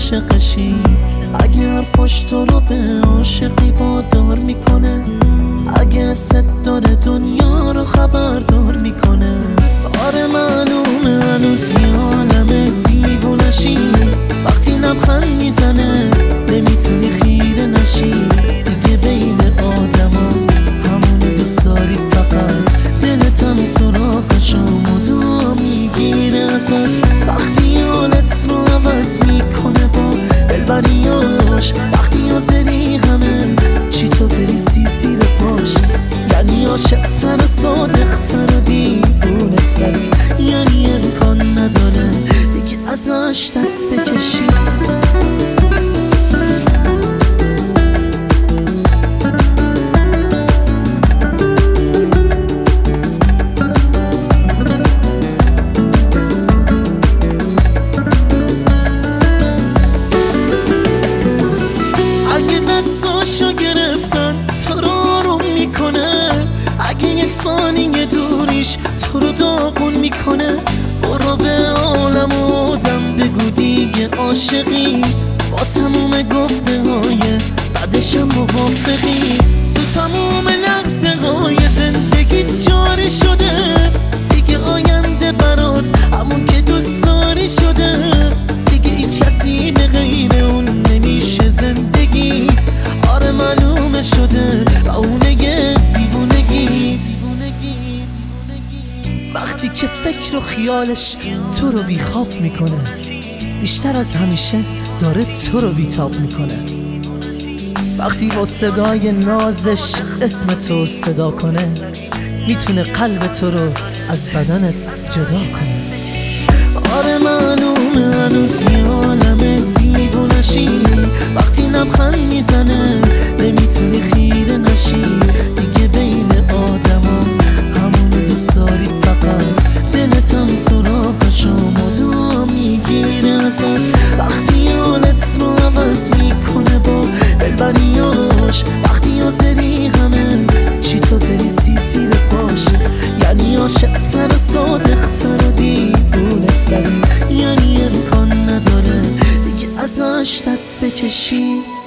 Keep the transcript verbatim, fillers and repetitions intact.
عاشقشی. اگه حرفاش تو رو به عاشقی وادار میکنه، اگه ست داره دنیا رو خبردار میکنه. آره معلومه هنوز یه عالم دیوونشی، وقتی لبخند میزنه نمیتونی خیره نشی. دیگه بین آدما همونو دوست داری، فقط دلت هم سراغش آمودا میگیره ازت. وقتی حالت رو عوض میکنه با دلبریاش، وقتی حاضری همه چی تو بریزی زیر پاش. یعنی عاشق‌تر و صادق‌تر و دیوونه‌تری، یعنی امکان نداره دیگه ازش دست بکشی. اگه دستاشو گرفتن تو رو آروم میکنه، اگه یک ثانیه دوریش تو رو داغون میکنه، برو به عالم و آدم بگو دیگه عاشقی. با تموم گفته های بعدشم موافقی. تو تموم لحظه های زندگی جاری شده، دیگه آینده برات همون که دوست داری شده. دیگه هیچ کسی به غیر اون نمیشه زندگیت. آره معلومه شده بهونه دیوونگیت. وقتی که فکر و خیالش تو رو بیخواب میکنه، بیشتر از همیشه داره تو رو بیتاب میکنه. وقتی با صدای نازش اسم تو صدا کنه، میتونه قلب تو رو از بدنت جدا کنه. آره معلومه هنوز یه عالم دیوونشی، وقتی لبخند میزنه نمیتونی خیره نشی. دیگه بین آدما همونو دوست داری، فقط دلت هم سراغش آمادا میگیره ازت. وقتی حالت رو عوض میکنه با دلبریاش، وقتی حاضری همه چی تو بریزی زیر پاش. یعنی عاشق‌تر و صادق‌تر و دیوونه‌تری، یعنی امکان نداره دیگه ازش دست بکشی.